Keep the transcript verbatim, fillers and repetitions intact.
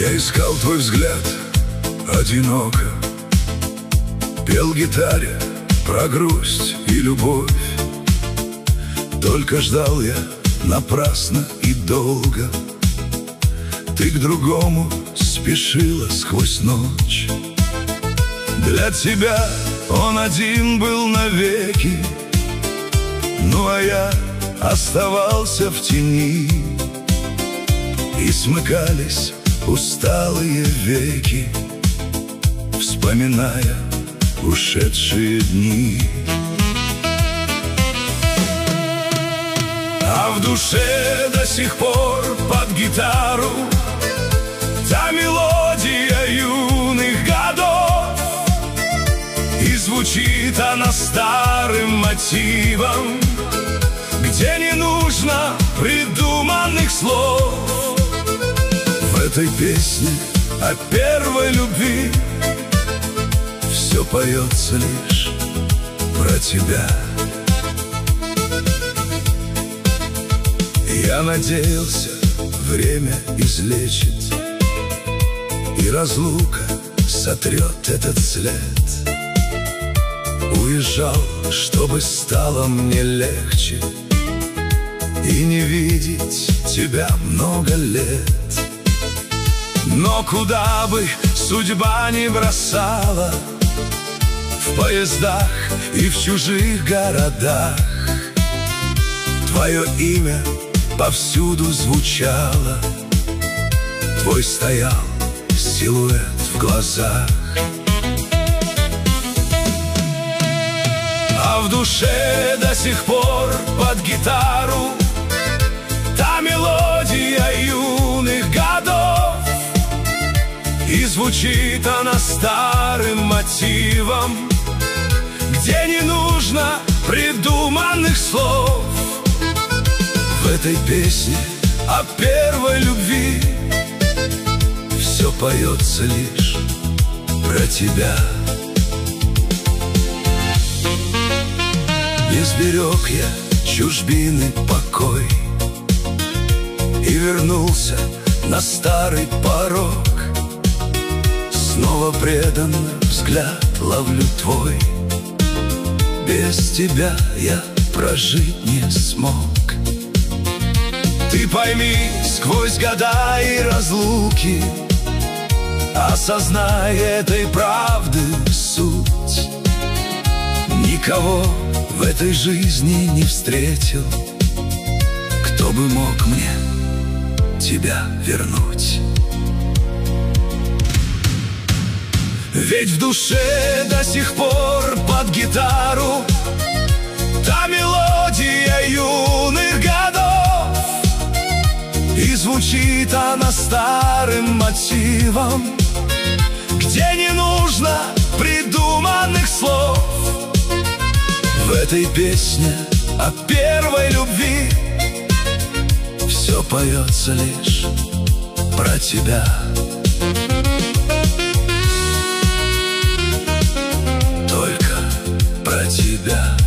Я искал твой взгляд одиноко, пел гитаре про грусть и любовь. Только ждал я напрасно и долго. Ты к другому спешила сквозь ночь. Для тебя он один был навеки, ну а я оставался в тени. И смыкались усталые веки, вспоминая ушедшие дни. А в душе до сих пор под гитару та мелодия юных годов, и звучит она старым мотивом, где не нужно придуманных слов. В этой песне о первой любви все поется лишь про тебя. Я надеялся, время излечит, и разлука сотрет этот след. Уезжал, чтобы стало мне легче и не видеть тебя много лет. Но куда бы судьба ни бросала, в поездах и в чужих городах, твое имя повсюду звучало, твой стоял силуэт в глазах. А в душе до сих пор под гитару та мелодия юных годов, и звучит она старым мотивом, где не нужно придуманных слов. В этой песне о первой любви все поется лишь про тебя. Не сберег я чужбины покой и вернулся на старый порог. Снова преданно взгляд ловлю твой. Без тебя я прожить не смог. Ты пойми, сквозь года и разлуки, осознай этой правды суть. Никого в этой жизни не встретил, кто бы мог мне тебя вернуть. Ведь в душе до сих пор под гитару та мелодия юных годов, и звучит она старым мотивом, где не нужно придуманных слов. В этой песне о первой любви все поется лишь про тебя. Только про тебя.